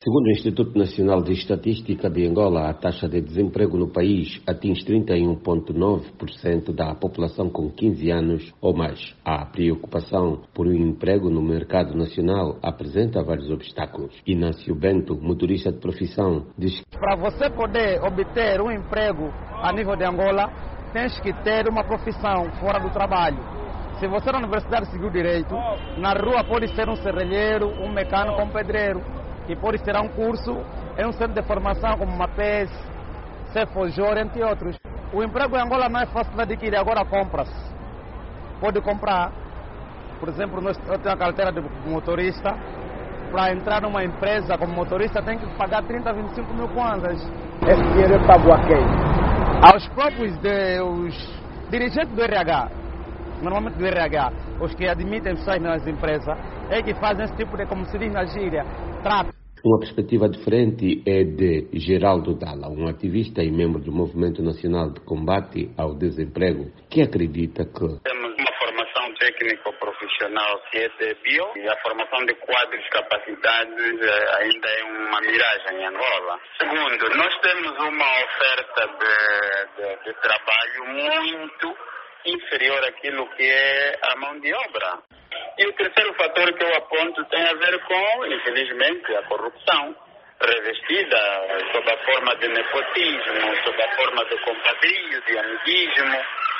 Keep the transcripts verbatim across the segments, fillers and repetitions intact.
Segundo o Instituto Nacional de Estatística de Angola, a taxa de desemprego no país atinge trinta e um vírgula nove por cento da população com quinze anos ou mais. A preocupação por um emprego no mercado nacional apresenta vários obstáculos. Inácio Bento, motorista de profissão, diz que para você poder obter um emprego a nível de Angola, tens que ter uma profissão fora do trabalho. Se você na universidade seguiu direito, na rua pode ser um serralheiro, um mecânico, um pedreiro, que pode tirar um curso em um centro de formação como Mapes, Cefojor, entre outros. O emprego em Angola não é fácil de adquirir, agora compra-se. Pode comprar, por exemplo, eu tenho a carteira de motorista, para entrar numa empresa como motorista tem que pagar trinta, vinte e cinco mil kwanzas. Esse dinheiro é pago a quem? Aos próprios de, os dirigentes do R H, normalmente do R H, os que admitem pessoas nas empresas, é que fazem esse tipo de, como se diz na gíria, trato. Uma perspectiva diferente é de Geraldo Dalla, um ativista e membro do Movimento Nacional de Combate ao Desemprego, que acredita que temos uma formação técnico-profissional que é de bio e a formação de quadros capacitados ainda é uma miragem em Angola. Segundo, nós temos uma oferta de, de, de trabalho muito inferior àquilo que é a mão de obra. E o terceiro fator que eu aponto tem a ver com, infelizmente, a corrupção, revestida sob a forma de nepotismo, sob a forma de compadrio, de amiguismo,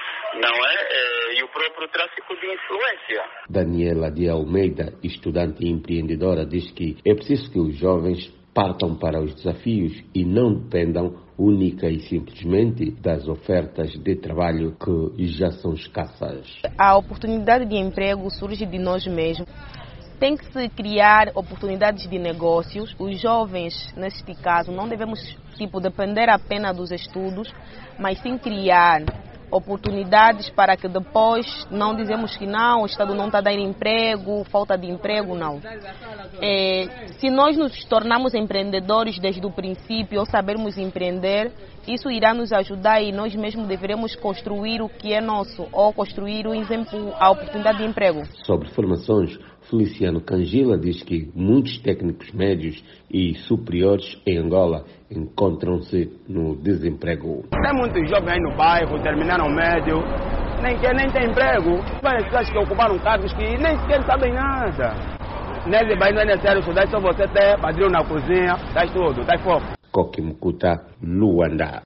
não é? E o próprio tráfico de influência. Daniela de Almeida, estudante e empreendedora, diz que é preciso que os jovens partam para os desafios e não dependam única e simplesmente das ofertas de trabalho que já são escassas. A oportunidade de emprego surge de nós mesmos. Tem que se criar oportunidades de negócios. Os jovens, neste caso, não devemos tipo, depender apenas dos estudos, mas sim criar oportunidades para que depois não dizemos que não, o Estado não está dando emprego, falta de emprego, não. É, se nós nos tornarmos empreendedores desde o princípio ou sabermos empreender, isso irá nos ajudar e nós mesmos deveremos construir o que é nosso ou construir um exemplo, a oportunidade de emprego. Sobre formações, Feliciano Cangila diz que muitos técnicos médios e superiores em Angola encontram-se no desemprego. Tem muitos jovens aí no bairro, terminaram o médio, nem, que, nem tem emprego. Várias pessoas que ocuparam cargos que nem sequer sabem nada. Nesse bairro não é necessário estudar, só você ter padrinho na cozinha, tá tudo, tá foco. Coque Mucuta, Luanda.